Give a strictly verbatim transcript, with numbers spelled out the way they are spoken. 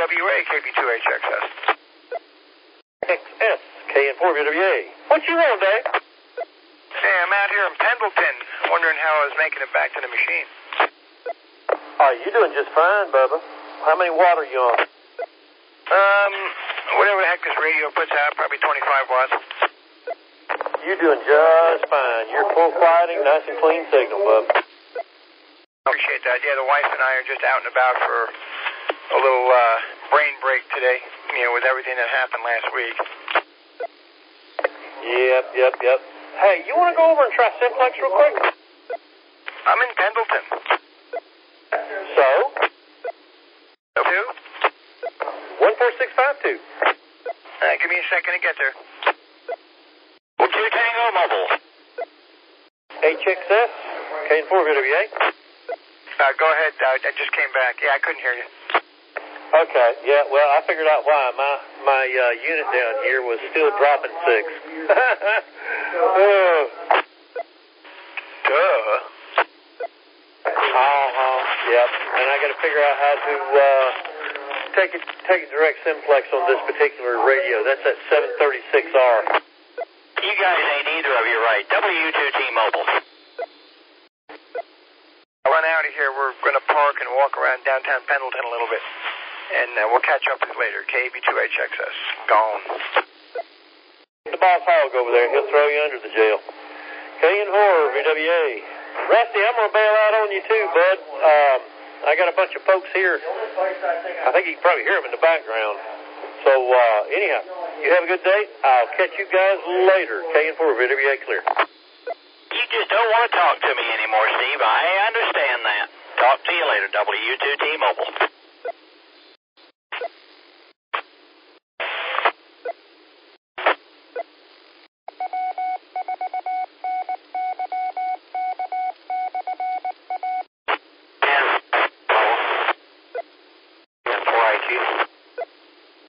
W A, K B two H X S. X S, K N four V W A. What you want, Dave? Hey, I'm out here in Pendleton, wondering how I was making it back to the machine. Oh, you doing just fine, Bubba. How many watt are you on? Um, whatever the heck this radio puts out, probably twenty-five watts. You're doing just fine. You're full fighting, nice and clean signal, bub. Appreciate that. Yeah, the wife and I are just out and about for a little uh, brain break today, you know, with everything that happened last week. Yep, yep, yep. Hey, you want to go over and try Simplex real quick? I'm in Pendleton. So? Two? one four six five two. Uh, give me a second to get there. Well, two Tango Mobile. H X S, K N four V W A. Uh, go ahead. Uh, I just came back. Yeah, I couldn't hear you. Okay, yeah, well, I figured out why. My my uh, unit down here was still dropping six. oh. Duh. Uh-huh, yep. And I got to figure out how to uh, take it, take a direct simplex on this particular radio. That's at seven thirty-six R. You guys ain't either of you right. W two T-Mobile. I'll run out of here. We're going to park and walk around downtown Pendleton a little bit. And uh, we'll catch up with you later. K B two H X S. Gone. The boss hog over there. He'll throw you under the jail. K N four V W A. Rusty, I'm going to bail out on you too, bud. Um, I got a bunch of folks here. I think you can probably hear them in the background. So, uh, anyhow, you have a good day. I'll catch you guys later. K N four V W A clear. You just don't want to talk to me anymore, Steve. I understand that. Talk to you later, W two T-Mobile.